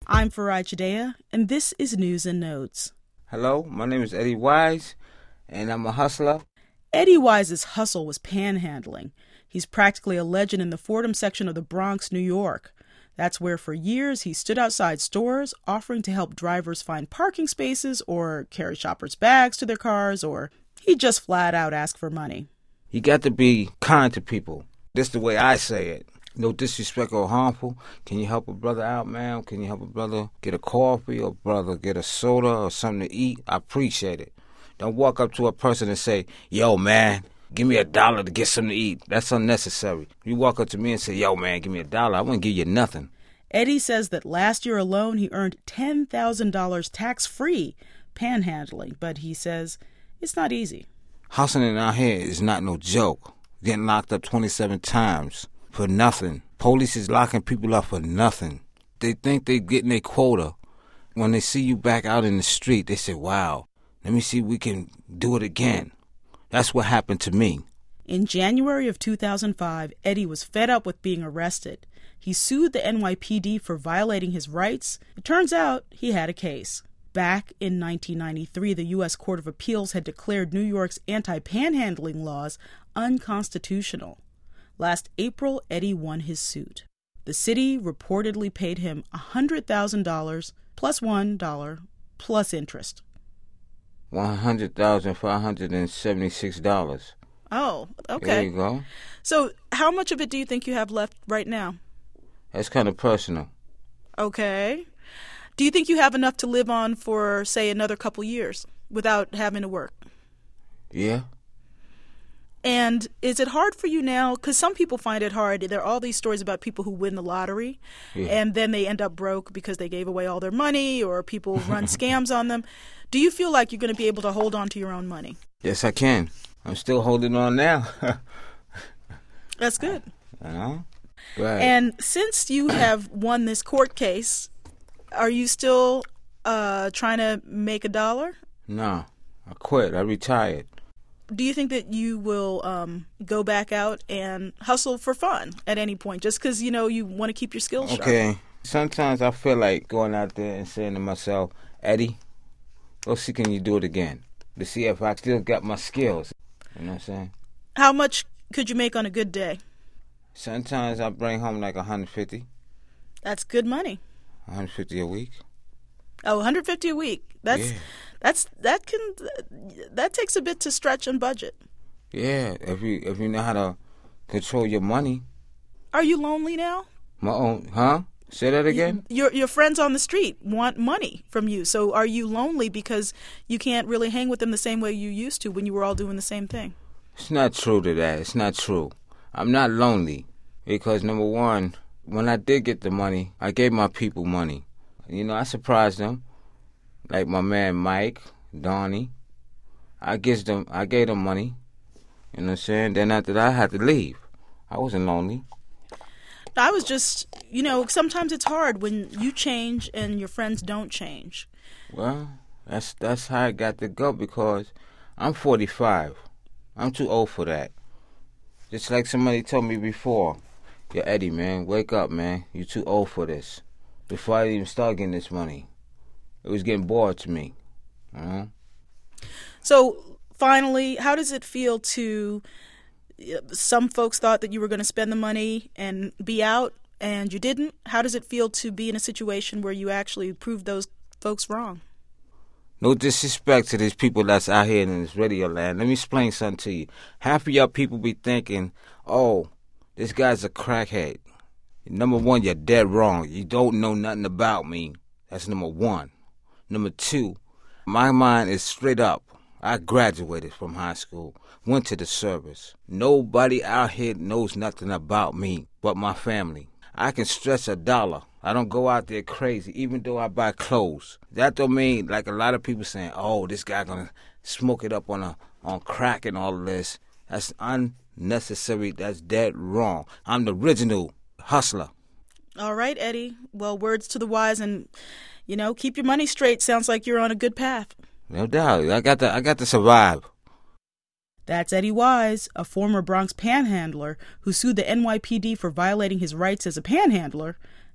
I'm Farai Chidea, and this is News and Notes. Hello, my name is Eddie Wise, and I'm a hustler. Eddie Wise's hustle was panhandling. He's practically a legend in the Fordham section of the Bronx, New York. That's where for years he stood outside stores offering to help drivers find parking spaces or carry shoppers' bags to their cars, or he'd just flat out ask for money. You got to be kind to people. This the way I say it. No disrespect or harmful. Can you help a brother out, man? Can you help a brother get a coffee or brother get a soda or something to eat? I appreciate it. Don't walk up to a person and say, yo, man, give me $1 to get something to eat. That's unnecessary. You walk up to me and say, yo, man, give me $1. I wouldn't give you nothing. Eddie says that last year alone he earned $10,000 tax-free panhandling, but he says it's not easy. Hustling out here is not no joke. Getting locked up 27 times for nothing. Police is locking people up for nothing. They think they getting their quota. When they see you back out in the street, they say, wow, let me see if we can do it again. That's what happened to me. In January of 2005, Eddie was fed up with being arrested. He sued the NYPD for violating his rights. It turns out he had a case. Back in 1993, the U.S. Court of Appeals had declared New York's anti-panhandling laws unconstitutional. Last April, Eddie won his suit. The city reportedly paid him $100,000 plus $1 plus interest. $100,576. Oh, okay. There you go. So how much of it do you think you have left right now? That's kind of personal. Okay. Do you think you have enough to live on for, say, another couple years without having to work? Yeah. And is it hard for you now? Because some people find it hard. There are all these stories about people who win the lottery, and then they end up broke because they gave away all their money or people run scams on them. Do you feel like you're going to be able to hold on to your own money? Yes, I can. I'm still holding on now. That's good. Right. And since you have won this court case, are you still trying to make $1? No, I quit. I retired. Do you think that you will go back out and hustle for fun at any point, just because, you know, you want to keep your skills sharp? Okay. Sometimes I feel like going out there and saying to myself, Eddie, go see can you do it again, to see if I still got my skills. You know what I'm saying? How much could you make on a good day? Sometimes I bring home like 150. That's good money. 150 a week. Oh, 150 a week. That takes a bit to stretch and budget. Yeah, if you know how to control your money. Are you lonely now? My own, huh? Say that again? Your friends on the street want money from you. So are you lonely because you can't really hang with them the same way you used to when you were all doing the same thing? It's not true to that. It's not true. I'm not lonely because, number one, when I did get the money, I gave my people money. You know, I surprised them. Like my man Mike, Donnie. I gave them money. You know what I'm saying? Then after that, I had to leave. I wasn't lonely. I was just, you know, sometimes it's hard when you change and your friends don't change. Well, that's how I got to go because I'm 45. I'm too old for that. Just like somebody told me before, yo, Eddie, man, wake up, man. You're too old for this. Before I even start getting this money, it was getting bored to me. So, finally, how does it feel to... Some folks thought that you were going to spend the money and be out, and you didn't. How does it feel to be in a situation where you actually proved those folks wrong? No disrespect to these people that's out here in this radio land. Let me explain something to you. Half of y'all people be thinking, oh, this guy's a crackhead. Number one, you're dead wrong. You don't know nothing about me. That's number one. Number two, my mind is straight up. I graduated from high school, went to the service. Nobody out here knows nothing about me but my family. I can stretch $1. I don't go out there crazy, even though I buy clothes. That don't mean, like a lot of people saying, oh, this guy gonna smoke it up on crack and all of this. That's unnecessary. That's dead wrong. I'm the original hustler. All right, Eddie. Well, words to the wise, and, you know, keep your money straight. Sounds like you're on a good path. No doubt. I got to survive. That's Eddie Wise, a former Bronx panhandler who sued the NYPD for violating his rights as a panhandler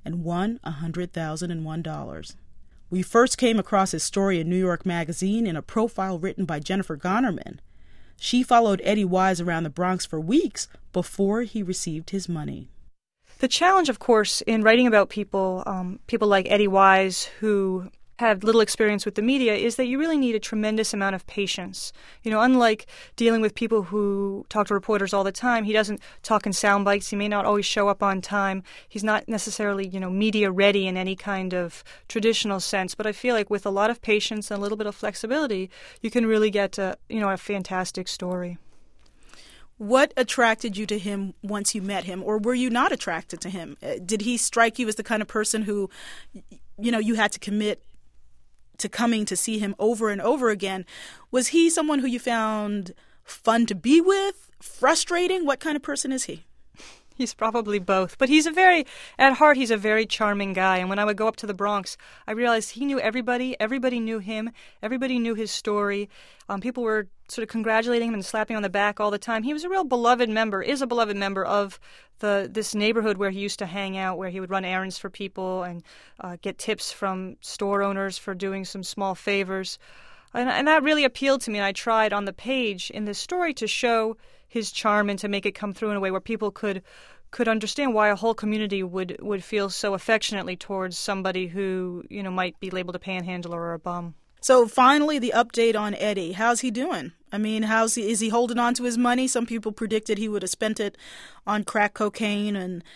and won $100,001. We first came across his story in New York Magazine in a profile written by Jennifer Gonnerman. She followed Eddie Wise around the Bronx for weeks before he received his money. The challenge, of course, in writing about people like Eddie Wise, who have little experience with the media, is that you really need a tremendous amount of patience. Unlike dealing with people who talk to reporters all the time, he doesn't talk in sound bites. He may not always show up on time. He's not necessarily, media ready in any kind of traditional sense. But I feel like with a lot of patience and a little bit of flexibility, you can really get a fantastic story. What attracted you to him once you met him, or were you not attracted to him? Did he strike you as the kind of person who, you had to commit to coming to see him over and over again? Was he someone who you found fun to be with, frustrating? What kind of person is he? He's probably both. But at heart, he's a very charming guy. And when I would go up to the Bronx, I realized he knew everybody. Everybody knew him. Everybody knew his story. People were sort of congratulating him and slapping on the back all the time. He was a real beloved member, is a beloved member of this neighborhood where he used to hang out, where he would run errands for people and get tips from store owners for doing some small favors. And that really appealed to me. And I tried on the page in this story to show his charm and to make it come through in a way where people could understand why a whole community would feel so affectionately towards somebody who, might be labeled a panhandler or a bum. So finally, the update on Eddie. How's he doing? I mean, is he holding on to his money? Some people predicted he would have spent it on crack cocaine and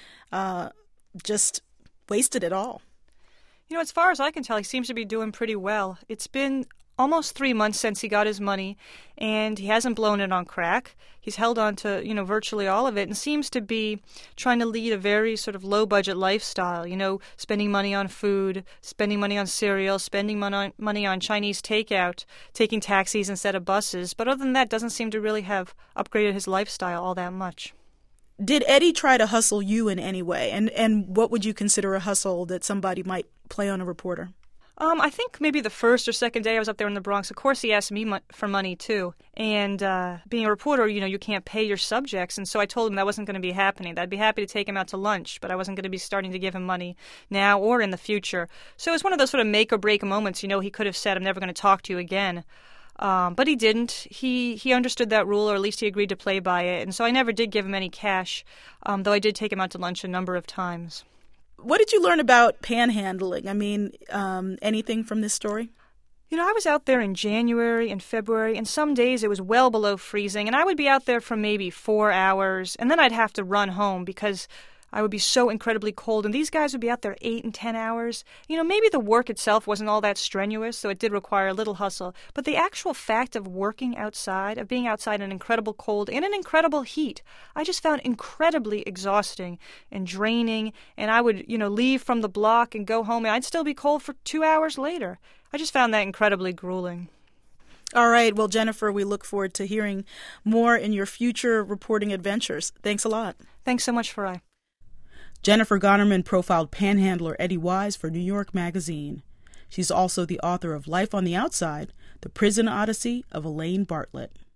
just wasted it all. As far as I can tell, he seems to be doing pretty well. It's been almost 3 months since he got his money, and he hasn't blown it on crack. He's held on to, virtually all of it and seems to be trying to lead a very sort of low-budget lifestyle, spending money on food, spending money on cereal, spending money on Chinese takeout, taking taxis instead of buses. But other than that, doesn't seem to really have upgraded his lifestyle all that much. Did Eddie try to hustle you in any way? And what would you consider a hustle that somebody might play on a reporter? I think maybe the first or second day I was up there in the Bronx, of course he asked me for money too. And being a reporter, you can't pay your subjects. And so I told him that wasn't going to be happening. That I'd be happy to take him out to lunch, but I wasn't going to be starting to give him money now or in the future. So it was one of those sort of make or break moments. He could have said, I'm never going to talk to you again. But he didn't. He understood that rule, or at least he agreed to play by it. And so I never did give him any cash, though I did take him out to lunch a number of times. What did you learn about panhandling? I mean, anything from this story? I was out there in January and February, and some days it was well below freezing, and I would be out there for maybe 4 hours, and then I'd have to run home because I would be so incredibly cold, and these guys would be out there 8 and 10 hours. Maybe the work itself wasn't all that strenuous, so it did require a little hustle, but the actual fact of working outside, of being outside in incredible cold and in incredible heat, I just found incredibly exhausting and draining, and I would, leave from the block and go home, and I'd still be cold for 2 hours later. I just found that incredibly grueling. All right. Well, Jennifer, we look forward to hearing more in your future reporting adventures. Thanks a lot. Thanks so much, Farai. Jennifer Gonnerman profiled panhandler Eddie Wise for New York Magazine. She's also the author of Life on the Outside, The Prison Odyssey of Elaine Bartlett.